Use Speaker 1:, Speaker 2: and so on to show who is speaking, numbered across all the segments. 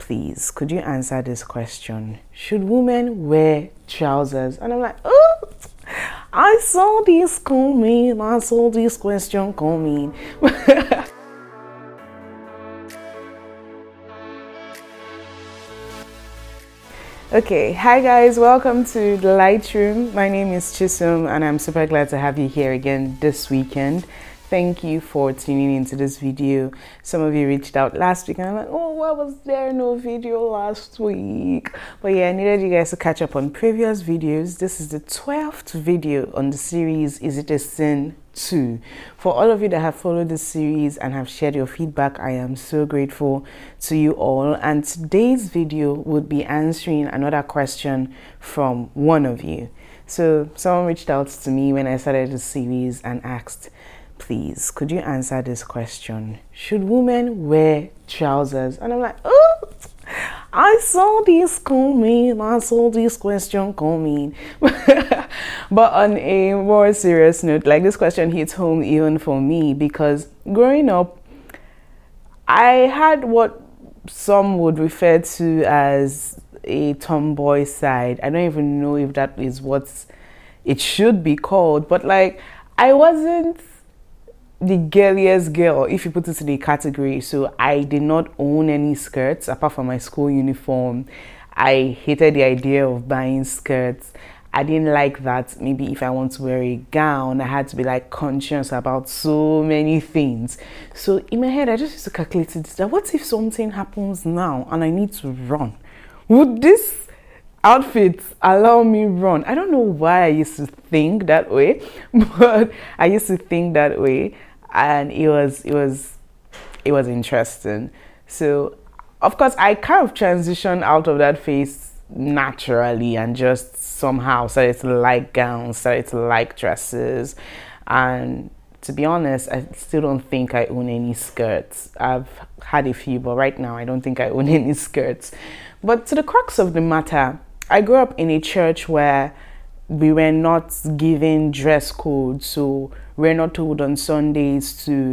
Speaker 1: please, could you answer this question? Should women wear trousers? And I'm like, oh, I saw this coming. I saw this question coming. Okay, hi guys, welcome to the Lightroom. My name is Chisom and I'm super glad to have you here again this weekend. Thank you for tuning into this video. Some of you reached out last week and I'm like, oh, why was there no video last week? But yeah, I needed you guys to catch up on previous videos. This is the 12th video on the series, Is It a Sin 2? For all of you that have followed the series and have shared your feedback, I am so grateful to you all. And today's video would be answering another question from one of you. So someone reached out to me when I started the series and asked, please, could you answer this question? Should women wear trousers? And I'm like, oh, I saw this coming. I saw this question coming. But on a more serious note, like, this question hits home even for me, because growing up, I had what some would refer to as a tomboy side. I don't even know if that is what it should be called, but like, I wasn't the girliest girl, if you put it in the category. So I did not own any skirts apart from my school uniform. I hated the idea of buying skirts. I didn't like that. Maybe if I want to wear a gown, I had to be like conscious about so many things. So in my head, I just used to calculate it, that what if something happens now and I need to run? Would this outfit allow me run? I don't know why I used to think that way, but I used to think that way. And it was interesting. So of course I kind of transitioned out of that phase naturally and just somehow started to like gowns, started to like dresses. And to be honest, I still don't think I own any skirts. I've had a few, but right now I don't think I own any skirts. But to the crux of the matter, I grew up in a church where we were not given dress codes, so we're not told on Sundays to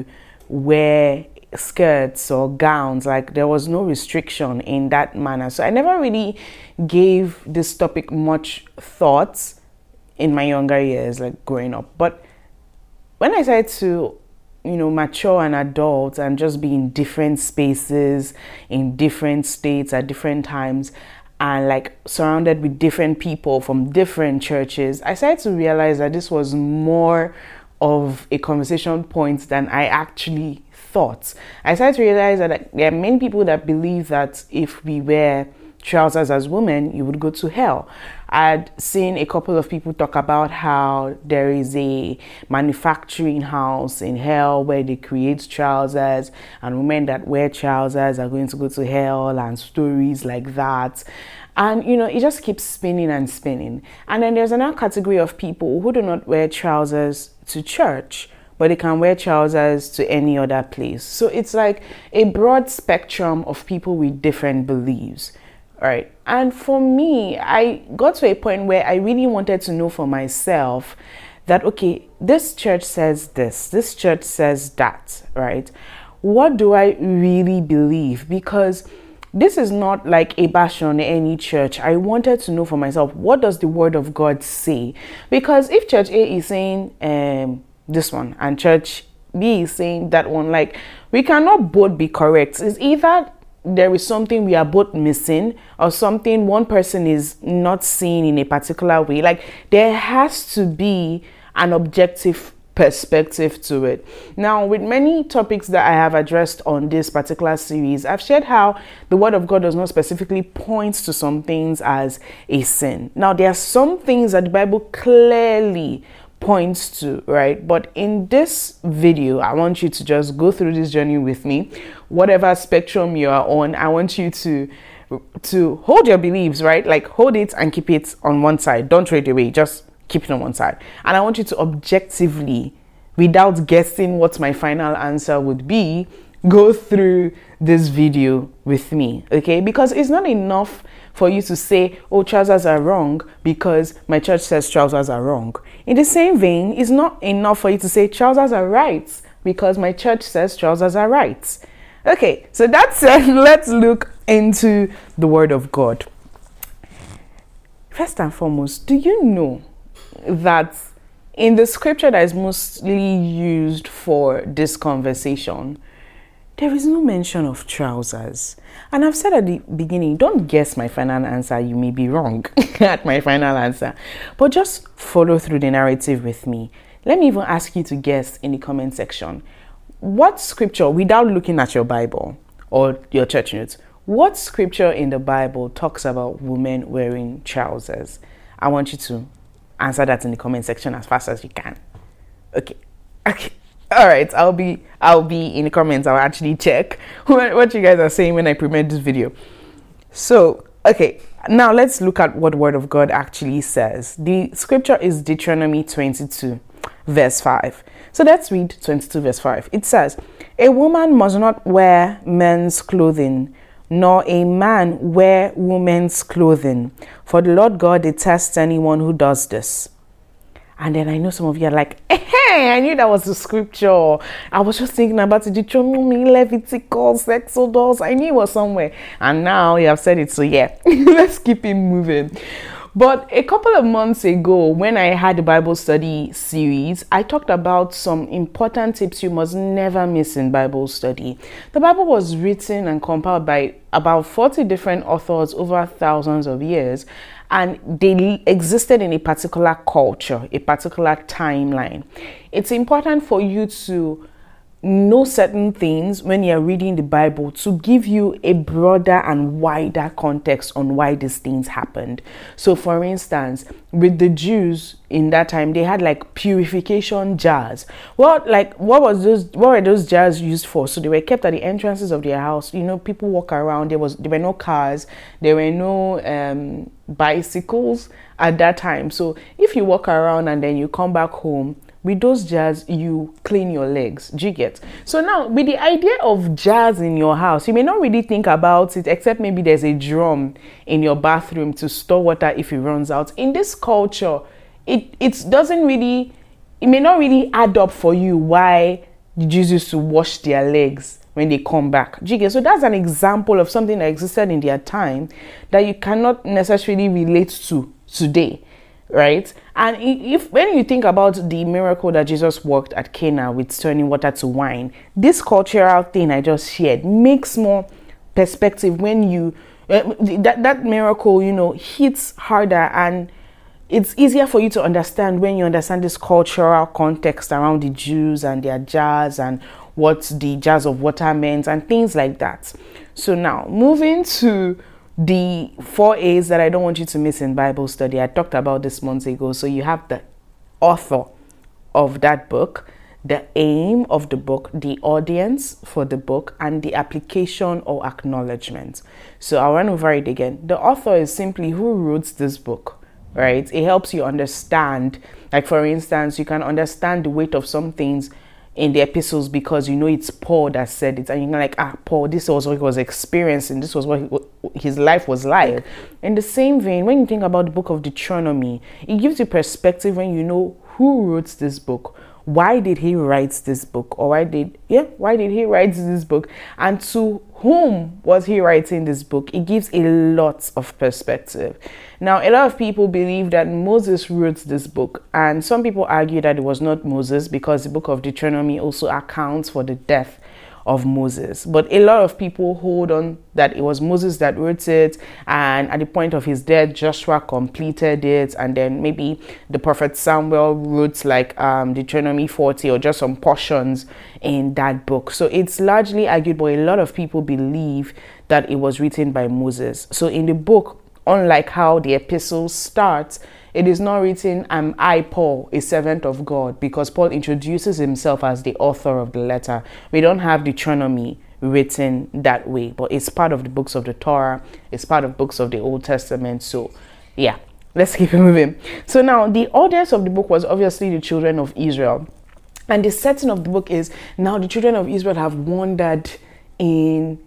Speaker 1: wear skirts or gowns. Like, there was no restriction in that manner. So I never really gave this topic much thought in my younger years, like growing up. But when I started to, mature and adult and just be in different spaces, in different states at different times, and like surrounded with different people from different churches, I started to realize that this was more of a conversation point than I actually thought. I started to realize that there are many people that believe that if we wear trousers as women, you would go to hell. I'd seen a couple of people talk about how there is a manufacturing house in hell where they create trousers, and women that wear trousers are going to go to hell, and stories like that. And it just keeps spinning and spinning. And then there's another category of people who do not wear trousers to church, but they can wear trousers to any other place. So it's like a broad spectrum of people with different beliefs. All right. And for me, I got to a point where I really wanted to know for myself that, okay, this church says this church says that, right? What do I really believe? Because this is not like a bash on any church. I wanted to know for myself, what does the word of God say? Because if church A is saying this one and church B is saying that one, like, we cannot both be correct. It's either there is something we are both missing, or something one person is not seeing in a particular way. Like, there has to be an objective perspective to it. Now, with many topics that I have addressed on this particular series, I've shared how the word of God does not specifically point to some things as a sin. Now, there are some things that the Bible clearly points to, right? But in this video, I want you to just go through this journey with me. Whatever spectrum you are on, I want you to hold your beliefs, right? Like, hold it and keep it on one side. Don't throw it away. Just keep it on one side. And I want you to objectively, without guessing what my final answer would be, go through this video with me, okay? Because it's not enough for you to say, oh, trousers are wrong because my church says trousers are wrong. In the same vein, it's not enough for you to say trousers are right because my church says trousers are right. Okay, so that said, let's look into the Word of God. First and foremost, do you know that in the scripture that is mostly used for this conversation, there is no mention of trousers? And I've said at the beginning, don't guess my final answer. You may be wrong at my final answer, but just follow through the narrative with me. Let me even ask you to guess in the comment section. What scripture, without looking at your Bible or your church notes, what scripture in the Bible talks about women wearing trousers? I want you to answer that in the comment section as fast as you can. Okay. All right, I'll be in the comments. I'll actually check what you guys are saying when I premiere this video. So, okay, now let's look at what the Word of God actually says. The scripture is Deuteronomy 22, verse 5. So let's read 22, verse 5. It says, "A woman must not wear men's clothing, nor a man wear women's clothing, for the Lord God detests anyone who does this." And then I know some of you are like, hey, I knew that was the scripture. I was just thinking about it. Deuteronomy, Leviticus, Exodus. I knew it was somewhere. And now you have said it. So yeah, let's keep it moving. But a couple of months ago, when I had the Bible study series, I talked about some important tips you must never miss in Bible study. The Bible was written and compiled by about 40 different authors over thousands of years, and they existed in a particular culture, a particular timeline. It's important for you to know certain things when you're reading the Bible to give you a broader and wider context on why these things happened. So for instance, with the Jews in that time, they had like purification jars. What were those jars used for? So they were kept at the entrances of their house. You know, people walk around. There were no cars, there were no bicycles at that time. So if you walk around and then you come back home, with those jars, you clean your legs. Do you get? So now, with the idea of jars in your house, you may not really think about it, except maybe there's a drum in your bathroom to store water if it runs out. In this culture, it may not really add up for you why the Jews used to wash their legs when they come back. Do you get? So that's an example of something that existed in their time that you cannot necessarily relate to today. Right? And when you think about the miracle that Jesus worked at Cana with turning water to wine, this cultural thing I just shared makes more perspective when you that miracle, you know, hits harder, and it's easier for you to understand when you understand this cultural context around the Jews and their jars and what the jars of water meant and things like that. So now moving to the 4 A's that I don't want you to miss in Bible study. I talked about this months ago. So you have the author of that book, the aim of the book, the audience for the book, and the application or acknowledgement. So I'll run over it again. The author is simply who wrote this book, right? It helps you understand. Like for instance, you can understand the weight of some things in the epistles because you know it's Paul that said it, and you're like, Paul, this was what he was experiencing, this was what his life was like. In the same vein, when you think about the book of Deuteronomy, it gives you perspective when you know who wrote this book, why did he write this book, or why did he write this book, and to whom was he writing this book. It gives a lot of perspective. Now, a lot of people believe that Moses wrote this book, and some people argue that it was not Moses because the book of Deuteronomy also accounts for the death of Moses. But a lot of people hold on that it was Moses that wrote it, and at the point of his death, Joshua completed it, and then maybe the prophet Samuel wrote like Deuteronomy 40 or just some portions in that book. So it's largely argued, but a lot of people believe that it was written by Moses. So in the book, unlike how the epistle starts, it is not written, I, Paul, a servant of God, because Paul introduces himself as the author of the letter. We don't have Deuteronomy written that way, but it's part of the books of the Torah. It's part of books of the Old Testament. So yeah, let's keep it moving. So now the audience of the book was obviously the children of Israel. And the setting of the book is now the children of Israel have wandered in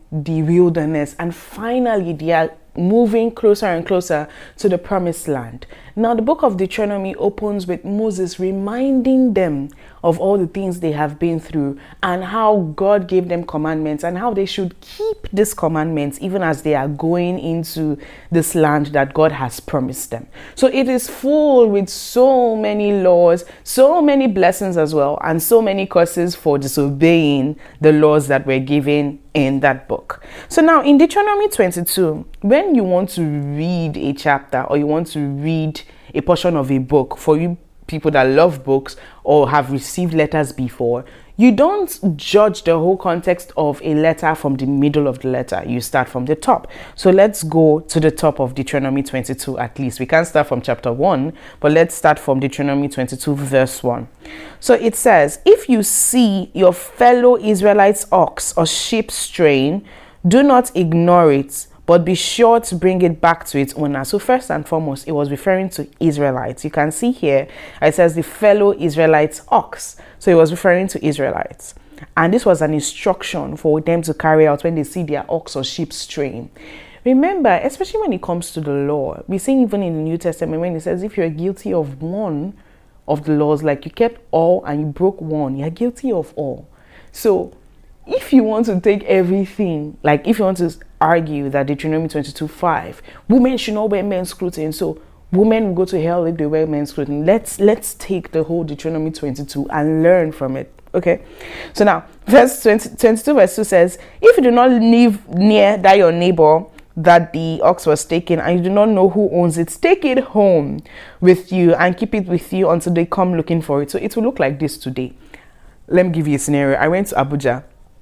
Speaker 1: the wilderness, and finally they are moving closer and closer to the promised land. Now the book of Deuteronomy opens with Moses reminding them of all the things they have been through and how God gave them commandments and how they should keep these commandments even as they are going into this land that God has promised them. So it is full with so many laws, so many blessings as well, and so many curses for disobeying the laws that were given in that book. So now in Deuteronomy 22, when you want to read a chapter or you want to read a portion of a book, for you people that love books or have received letters before, you don't judge the whole context of a letter from the middle of the letter. You start from the top. So let's go to the top of Deuteronomy 22 at least. We can't start from chapter 1, but let's start from Deuteronomy 22 verse 1. So it says, if you see your fellow Israelites' ox or sheep straying, do not ignore it, but be sure to bring it back to its owner. So first and foremost, it was referring to Israelites. You can see here, it says the fellow Israelites' ox. So it was referring to Israelites. And this was an instruction for them to carry out when they see their ox or sheep straying. Remember, especially when it comes to the law, we see even in the New Testament when it says if you're guilty of one of the laws, like you kept all and you broke one, you're guilty of all. So if you want to take everything, like if you want to argue that Deuteronomy 22:5, women should not wear men's clothing, so women will go to hell if they wear men's clothing. Let's take the whole Deuteronomy 22 and learn from it. Okay, so now verse 22 verse 2 says, if you do not live near that your neighbor that the ox was taken and you do not know who owns it, take it home with you and keep it with you until they come looking for it. So it will look like this today. Let me give you a scenario. I went to Abuja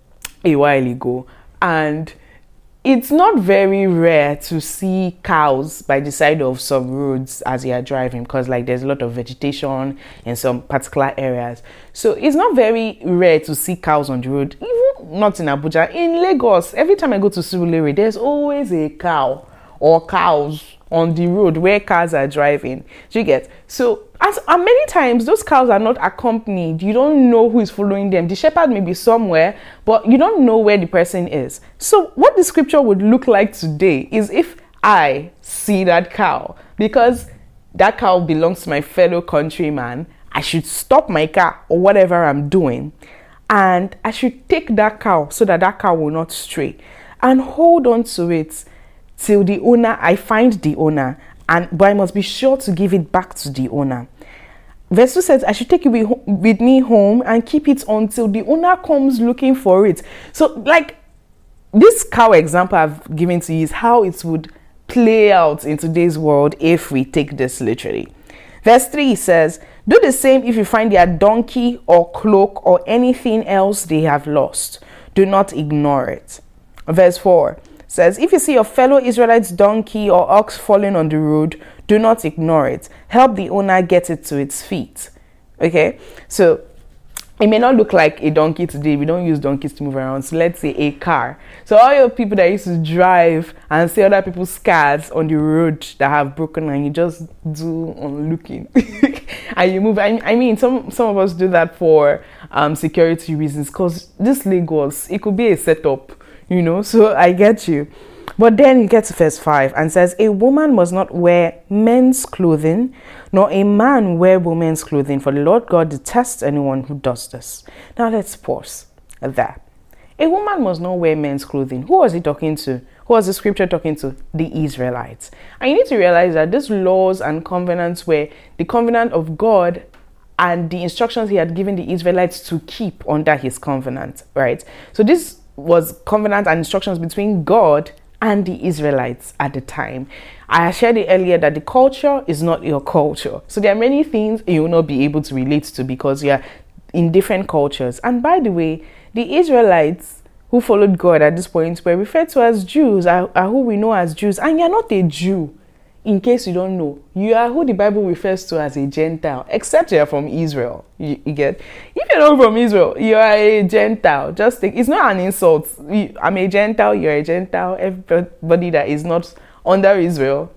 Speaker 1: a while ago, and it's not very rare to see cows by the side of some roads as you are driving, because like there's a lot of vegetation in some particular areas. So it's not very rare to see cows on the road, even not in Abuja. In Lagos, every time I go to Surulere, there's always a cow or cows on the road where cars are driving. Do you get? So and many times those cows are not accompanied. You don't know who is following them. The shepherd may be somewhere, but you don't know where the person is. So what the scripture would look like today is if I see that cow, because that cow belongs to my fellow countryman, I should stop my car or whatever I'm doing, and I should take that cow so that that cow will not stray and hold on to it till the owner, I find the owner, but I must be sure to give it back to the owner. Verse 2 says, I should take it with me home and keep it until the owner comes looking for it. So like this cow example I've given to you is how it would play out in today's world if we take this literally. Verse 3 says, do the same if you find their donkey or cloak or anything else they have lost. Do not ignore it. Verse 4 says, if you see your fellow Israelites' donkey or ox falling on the road, do not ignore it. Help the owner get it to its feet. Okay, so it may not look like a donkey today. We don't use donkeys to move around. So let's say a car. So all your people that used to drive and see other people's cars on the road that have broken, and you just do on looking and you move. I mean, some of us do that for security reasons, because this Lagos, it could be a setup, you know. So I get you. But then you get to verse 5 and says, a woman must not wear men's clothing, nor a man wear women's clothing, for the Lord God detests anyone who does this. Now let's pause there. A woman must not wear men's clothing. Who was he talking to? Who was the scripture talking to? The Israelites. And you need to realize that these laws and covenants were the covenant of God and the instructions he had given the Israelites to keep under his covenant, right? So this was covenant and instructions between God and the Israelites at the time. I shared it earlier that the culture is not your culture. So there are many things you will not be able to relate to because you are in different cultures. And by the way, the Israelites who followed God at this point were referred to as Jews, are who we know as Jews. And you're not a Jew. In case you don't know, you are who the Bible refers to as a Gentile, except you're from Israel. You get? If you're not from Israel, you are a Gentile. Just think, it's not an insult. I'm a Gentile, you're a Gentile. Everybody that is not under Israel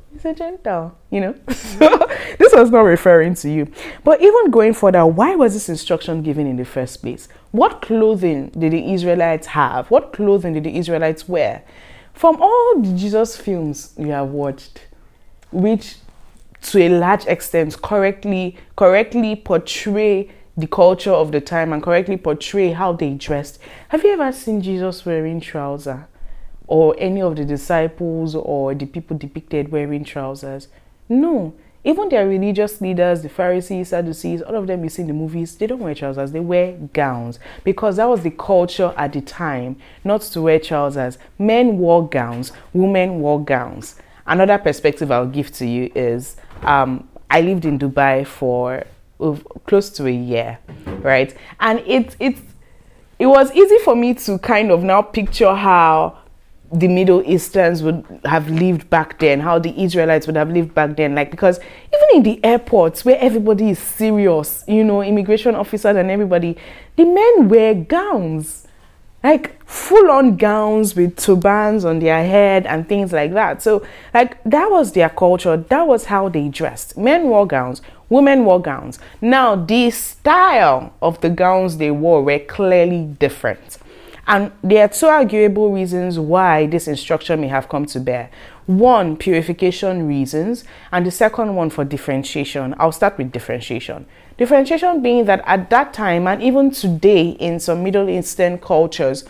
Speaker 1: He's a Gentile, you know. So this was not referring to you. But even going further, why was this instruction given in the first place? What clothing did the Israelites have? What clothing did the Israelites wear? From all the Jesus films you have watched, which to a large extent correctly portray the culture of the time and correctly portray how they dressed, have you ever seen Jesus wearing trousers? Or any of the disciples or the people depicted wearing trousers? No. Even their religious leaders, the Pharisees, Sadducees, all of them you see in the movies, they don't wear trousers, they wear gowns. Because that was the culture at the time, not to wear trousers. Men wore gowns, women wore gowns. Another perspective I'll give to you is, I lived in Dubai for close to a year, right? And it was easy for me to kind of now picture how the Middle Easterns would have lived back then, how the Israelites would have lived back then. Like, because even in the airports where everybody is serious, you know, immigration officers and everybody, the men wear gowns, like full-on gowns with turbans on their head and things like that. So like that was their culture. That was how they dressed. Men wore gowns, women wore gowns. Now the style of the gowns they wore were clearly different. And there are two arguable reasons why this instruction may have come to bear. One, purification reasons, and the second one for differentiation. I'll start with differentiation. Differentiation being that at that time, and even today in some Middle Eastern cultures,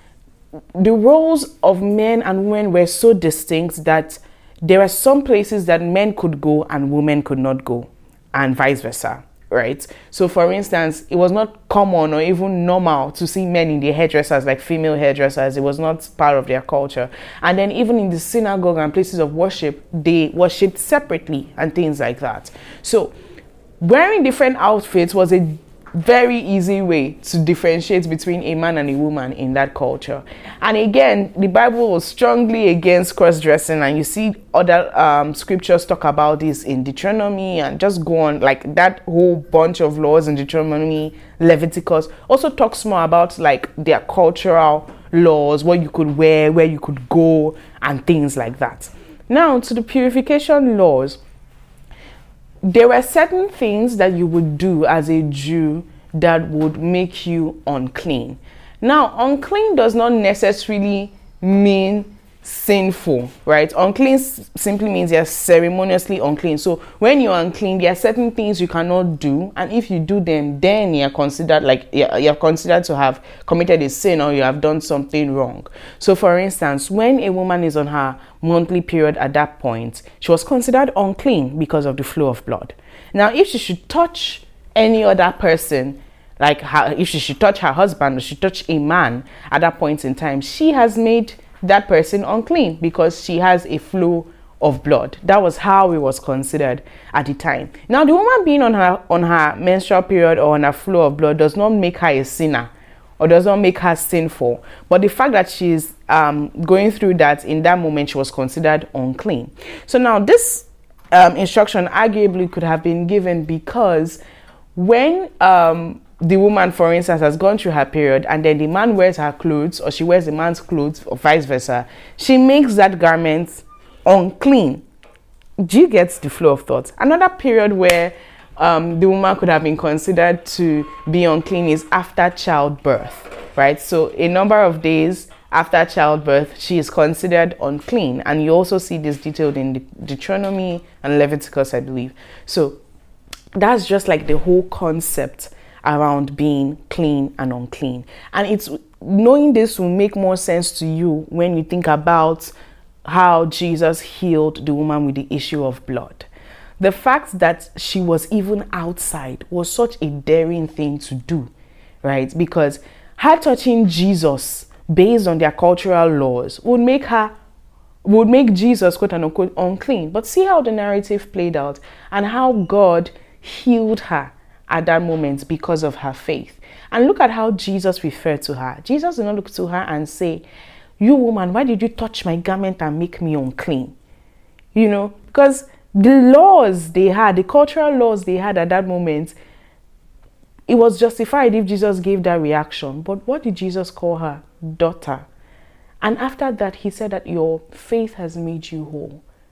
Speaker 1: the roles of men and women were so distinct that there are some places that men could go and women could not go, and vice versa. Right? So for instance, it was not common or even normal to see men in the hairdressers like female hairdressers. It was not part of their culture. And then even in the synagogue and places of worship, they worshipped separately and things like that. So wearing different outfits was a very easy way to differentiate between a man and a woman in that culture. And again, the Bible was strongly against cross-dressing, and you see other scriptures talk about this in Deuteronomy, and just go on, like that whole bunch of laws in Deuteronomy, Leviticus also talks more about like their cultural laws, what you could wear, where you could go, and things like that. Now to the purification laws. There were certain things that you would do as a Jew that would make you unclean. Now, unclean does not necessarily mean sinful, right? Unclean simply means you're ceremoniously unclean. So when you're unclean, there are certain things you cannot do, and if you do them, then you're considered like you're considered to have committed a sin or you have done something wrong. So for instance, when a woman is on her monthly period at that point, she was considered unclean because of the flow of blood. Now, if she should touch any other person, like if she should touch her husband or she touch a man at that point in time, she has made that person unclean because she has a flow of blood. That was how it was considered at the time. Now, the woman being on her menstrual period or on her flow of blood does not make her a sinner or does not make her sinful, but the fact that she's going through that in that moment, she was considered unclean. So now this instruction arguably could have been given because when the woman, for instance, has gone through her period and then the man wears her clothes or she wears the man's clothes or vice versa, she makes that garment unclean. Do you get the flow of thoughts? Another period where the woman could have been considered to be unclean is after childbirth, right? So a number of days after childbirth, she is considered unclean. And you also see this detailed in Deuteronomy and Leviticus, I believe. So that's just like the whole concept around being clean and unclean. And it's knowing this will make more sense to you when you think about how Jesus healed the woman with the issue of blood. The fact that she was even outside was such a daring thing to do, right? Because her touching Jesus based on their cultural laws would make Jesus quote unquote unclean. But see how the narrative played out and how God healed her at that moment because of her faith. And look at how Jesus referred to her. Jesus did not look to her and say, "You woman, why did you touch my garment and make me unclean?" You know, because the laws they had, the cultural laws they had at that moment, it was justified if Jesus gave that reaction. But what did Jesus call her? Daughter. And after that, he said that your faith has made you whole.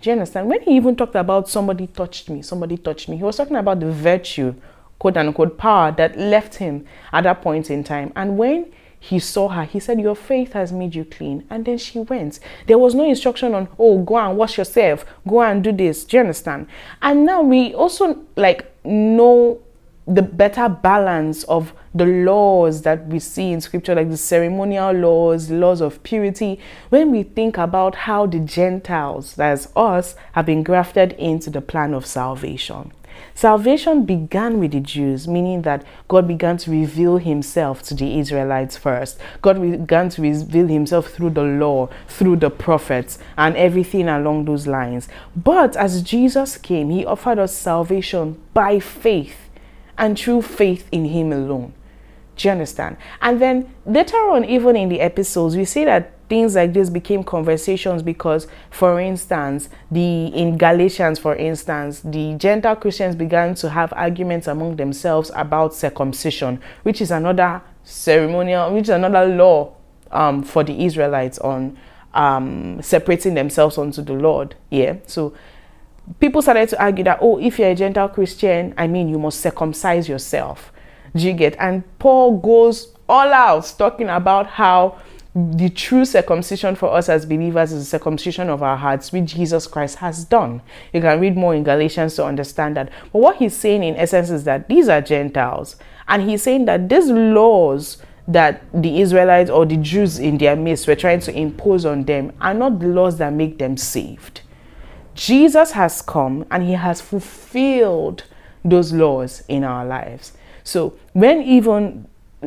Speaker 1: Do you understand? When he even talked about somebody touched me, he was talking about the virtue, quote unquote, power that left him at that point in time. And when he saw her, he said, your faith has made you clean. And then she went. There was no instruction on, oh, go and wash yourself, go and do this. Do you understand? And now we also know the better balance of the laws that we see in scripture, like the ceremonial laws, the laws of purity, when we think about how the Gentiles, that's us, have been grafted into the plan of salvation. Salvation began with the Jews, meaning that God began to reveal himself to the Israelites first. God began to reveal himself through the law, through the prophets, and everything along those lines. But as Jesus came, he offered us salvation by faith and through faith in him alone. Do you understand? And then later on, even in the episodes, we see that things like this became conversations because, for instance, in Galatians, for instance, the Gentile Christians began to have arguments among themselves about circumcision, which is another ceremonial, which is another law for the Israelites on separating themselves unto the Lord. Yeah. So people started to argue that, oh, if you're a Gentile Christian, you must circumcise yourself. Do you get? And Paul goes all out talking about how the true circumcision for us as believers is the circumcision of our hearts, which Jesus Christ has done. You can read more in Galatians to understand that. But what he's saying in essence is that these are Gentiles. And he's saying that these laws that the Israelites or the Jews in their midst were trying to impose on them are not the laws that make them saved. Jesus has come and he has fulfilled those laws in our lives. So when even,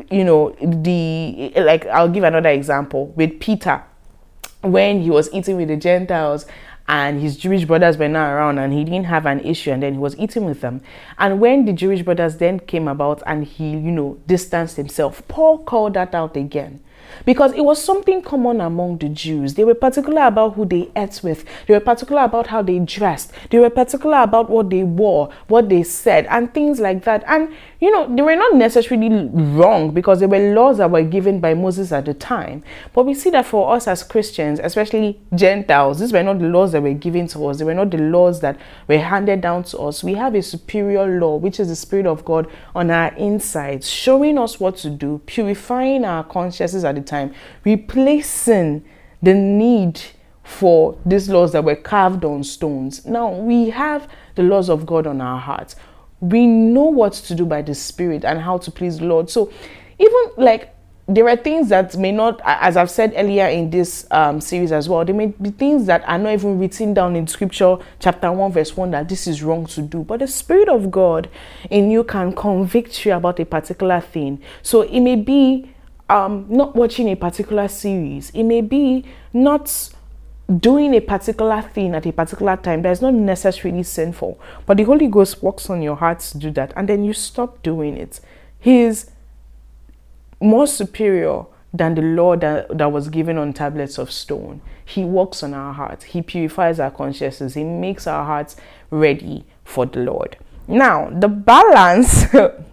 Speaker 1: I'll give another example with Peter, when he was eating with the Gentiles and his Jewish brothers were not around and he didn't have an issue, and then he was eating with them. And when the Jewish brothers then came about and he, distanced himself, Paul called that out again. Because it was something common among the Jews. They were particular about who they ate with. They were particular about how they dressed. They were particular about what they wore, what they said, and things like that. And, they were not necessarily wrong because there were laws that were given by Moses at the time. But we see that for us as Christians, especially Gentiles, these were not the laws that were given to us. They were not the laws that were handed down to us. We have a superior law, which is the Spirit of God on our insides, showing us what to do, purifying our consciences at the time, replacing the need for these laws that were carved on stones. Now we have the laws of God on our hearts. We know what to do by the Spirit and how to please the Lord. So even there are things that may not, as I've said earlier in this series as well, there may be things that are not even written down in scripture, chapter 1, verse 1, that this is wrong to do. But the Spirit of God in you can convict you about a particular thing. So it may be not watching a particular series. It may be not doing a particular thing at a particular time that is not necessarily sinful, but the Holy Ghost works on your heart to do that, and then you stop doing it. He is more superior than the law that was given on tablets of stone. He works on our hearts. He purifies our consciences. He makes our hearts ready for the Lord. Now, the balance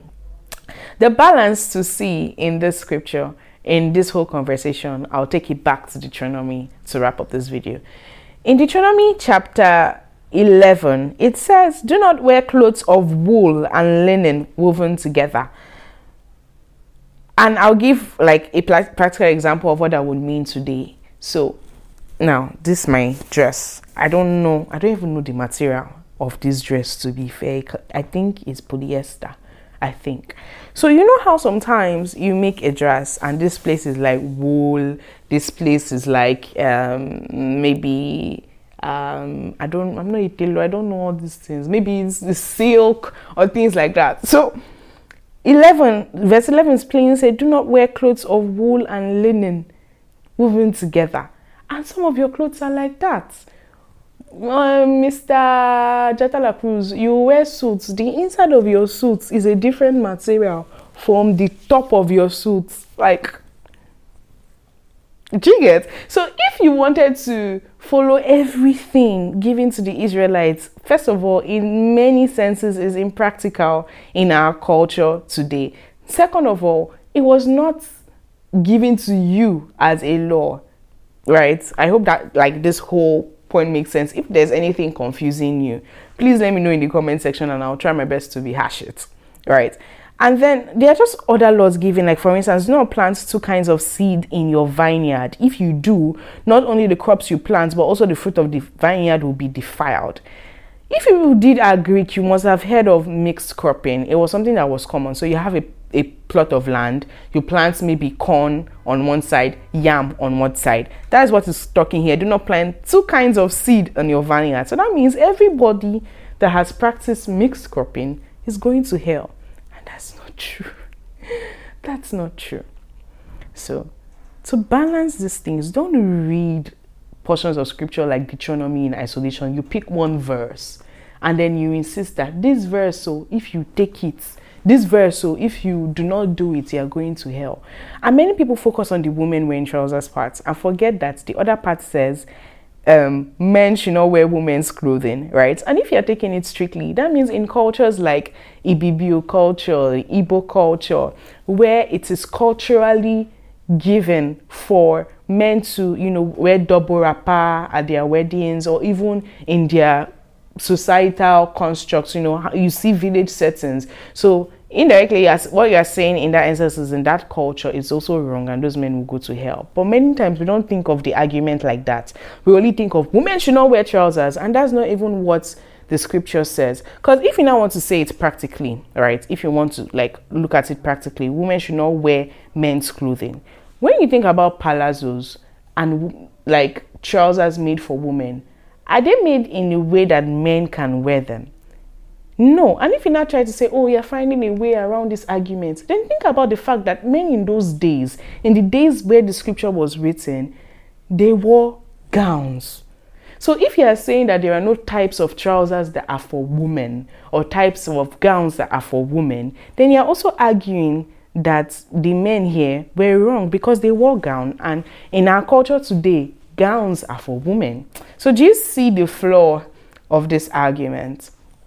Speaker 1: to see in this scripture, in this whole conversation, I'll take it back to Deuteronomy to wrap up this video. In Deuteronomy chapter 11, it says, do not wear clothes of wool and linen woven together. And I'll give a practical example of what that would mean today. So now, this is my dress. I don't even know the material of this dress, to be fair. I think it's polyester. So you know how sometimes you make a dress and this place is like wool, this place is like maybe I'm not a tailor, I don't know all these things, maybe it's the silk or things like that. So verse 11 is plain, say, do not wear clothes of wool and linen woven together. And some of your clothes are like that. Mr. Jatala Cruz, you wear suits. The inside of your suits is a different material from the top of your suits. Do you get? So if you wanted to follow everything given to the Israelites, first of all, in many senses is impractical in our culture today. Second of all, it was not given to you as a law, right? I hope that this whole point makes sense. If there's anything confusing you, please let me know in the comment section and I'll try my best to rehash it, right? And then there are just other laws given, like for instance, do not plant two kinds of seed in your vineyard. If you do, not only the crops you plant, but also the fruit of the vineyard will be defiled. If you did Agric, you must have heard of mixed cropping. It was something that was common. So you have a plot of land, you plant maybe corn on one side, yam on one side. That is what is talking here. Do not plant two kinds of seed on your vineyard. So that means everybody that has practiced mixed cropping is going to hell. And that's not true. That's not true. So to balance these things, don't read portions of scripture like Deuteronomy in isolation. You pick one verse and then you insist that this verse, so if you take it, this verse, so if you do not do it, you are going to hell. And many people focus on the women wearing trousers parts and forget that the other part says men should not wear women's clothing, right? And if you're taking it strictly, that means in cultures like Ibibio culture, Igbo culture, where it is culturally given for men to, wear double wrapper at their weddings, or even in their societal constructs, you see village settings. So indirectly, as what you are saying in that instance is in that culture is also wrong, and those men will go to hell. But many times we don't think of the argument like that. We only think of women should not wear trousers, and that's not even what the scripture says. Because if you now want to say it practically, right, if you want to look at it practically, women should not wear men's clothing. When you think about palazzos and trousers made for women, are they made in a way that men can wear them? No. And if you now try to say, oh, you're finding a way around this argument, then think about the fact that men in those days, in the days where the scripture was written, they wore gowns. So if you are saying that there are no types of trousers that are for women or types of gowns that are for women, then you're also arguing that the men here were wrong because they wore gown, and in our culture today, gowns are for women. So do you see the flaw of this argument?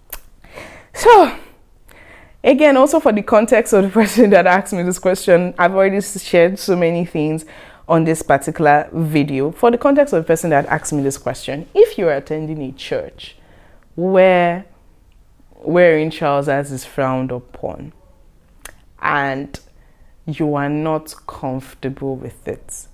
Speaker 1: So again, also for the context of the person that asked me this question, I've already shared so many things on this particular video. For the context of the person that asked me this question, if you're attending a church where wearing trousers is frowned upon and you are not comfortable with it,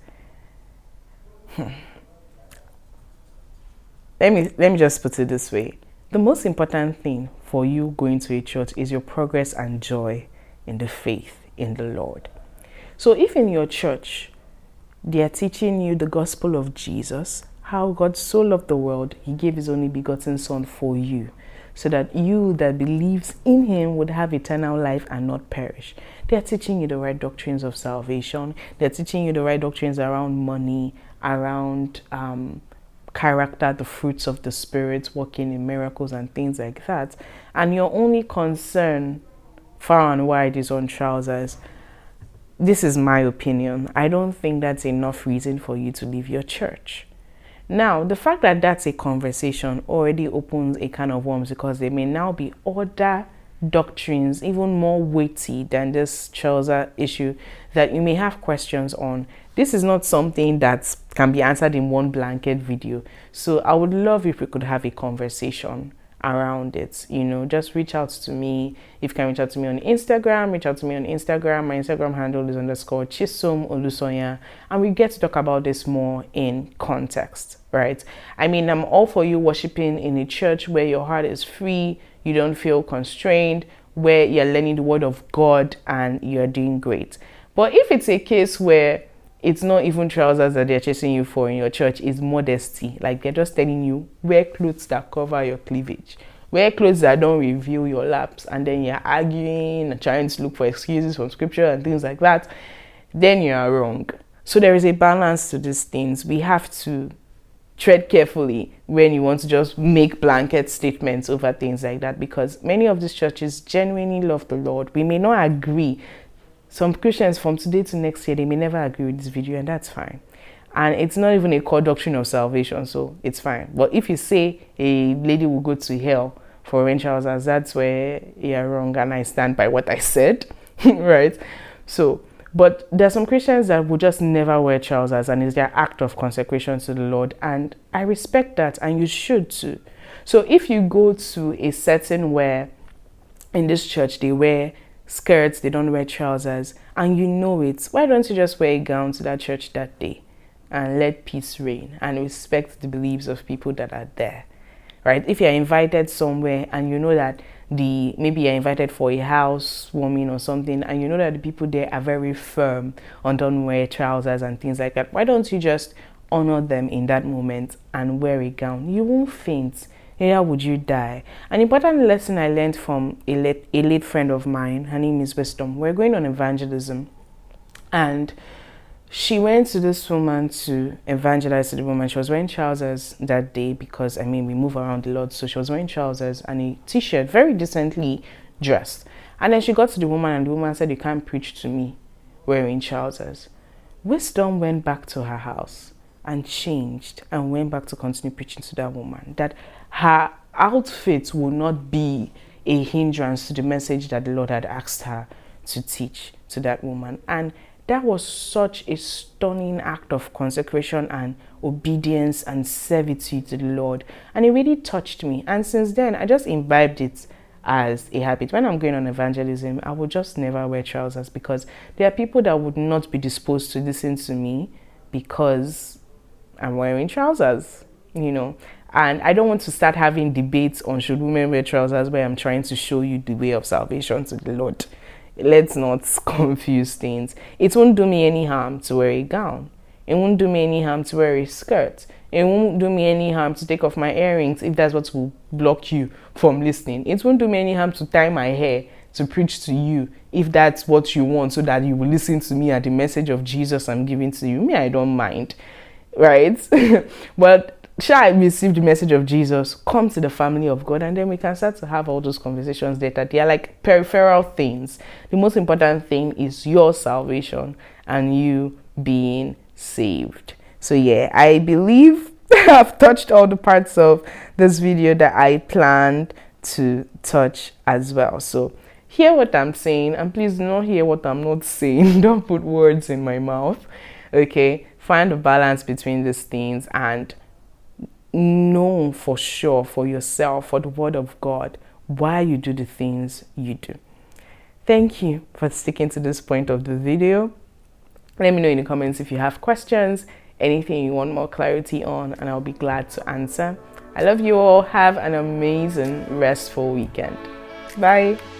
Speaker 1: let me just put it this way. The most important thing for you going to a church is your progress and joy in the faith in the Lord. So if in your church they are teaching you the gospel of Jesus, how God so loved the world, he gave his only begotten son for you, so that you that believes in him would have eternal life and not perish. They are teaching you the right doctrines of salvation. They're teaching you the right doctrines around money, around character, the fruits of the Spirit, working in miracles and things like that. And your only concern far and wide is on trousers. This is my opinion. I don't think that's enough reason for you to leave your church. Now, the fact that that's a conversation already opens a can of worms, because there may now be other doctrines even more weighty than this trouser issue that you may have questions on. This is not something that can be answered in one blanket video. So I would love if we could have a conversation around it. Just reach out to me. If you can reach out to me on Instagram, reach out to me on Instagram. My Instagram handle is _Chisom Olusoya, and we get to talk about this more in context, right? I mean, I'm all for you worshiping in a church where your heart is free, you don't feel constrained, where you're learning the word of God and you're doing great. But if it's a case where it's not even trousers that they're chasing you for in your church, is modesty. They're just telling you, wear clothes that cover your cleavage. Wear clothes that don't reveal your laps. And then you're arguing and trying to look for excuses from scripture and things like that. Then you are wrong. So there is a balance to these things. We have to tread carefully when you want to just make blanket statements over things like that, because many of these churches genuinely love the Lord. We may not agree. Some Christians from today to next year, they may never agree with this video, and that's fine. And it's not even a core doctrine of salvation, so it's fine. But if you say a lady will go to hell for wearing trousers, that's where you're wrong, and I stand by what I said, right? So But there's some Christians that will just never wear trousers, and it's their act of consecration to the Lord. And I respect that, and you should too. So if you go to a setting where in this church they wear skirts, they don't wear trousers, and you know it, why don't you just wear a gown to that church that day and let peace reign and respect the beliefs of people that are there, right? If you're invited somewhere and you know that maybe you're invited for a housewarming or something, and you know that the people there are very firm on don't wear trousers and things like that, why don't you just honor them in that moment and wear a gown? You won't faint. Neither would you die. An important lesson I learned from a late friend of mine, her name is Wisdom. We're going on evangelism, and she went to this woman to evangelize to the woman. She was wearing trousers that day because, I mean, we move around a lot. So she was wearing trousers and a t-shirt, very decently dressed. And then she got to the woman, and the woman said, "You can't preach to me wearing trousers." Wisdom went back to her house and changed and went back to continue preaching to that woman that her outfit will not be a hindrance to the message that the Lord had asked her to teach to that woman. And that was such a stunning act of consecration and obedience and servitude to the Lord. And it really touched me. And since then, I just imbibed it as a habit. When I'm going on evangelism, I would just never wear trousers, because there are people that would not be disposed to listen to me because I'm wearing trousers, you know. And I don't want to start having debates on should women wear trousers where I'm trying to show you the way of salvation to the Lord. Let's not confuse things. It won't do me any harm to wear a gown. It won't do me any harm to wear a skirt. It won't do me any harm to take off my earrings if that's what will block you from listening. It won't do me any harm to tie my hair to preach to you if that's what you want, so that you will listen to me and the message of Jesus I'm giving to you. Me, I don't mind, right? But shall I receive the message of Jesus, come to the family of God, and then we can start to have all those conversations later. They are like peripheral things. The most important thing is your salvation and you being saved. So yeah, I believe I've touched all the parts of this video that I planned to touch as well. So hear what I'm saying, and please do not hear what I'm not saying. Don't put words in my mouth. Okay, find a balance between these things and know for sure for yourself, for the word of God, why you do the things you do. Thank you for sticking to this point of the video. Let me know in the comments if you have questions, anything you want more clarity on, and I'll be glad to answer. I love you all. Have an amazing, restful weekend. Bye.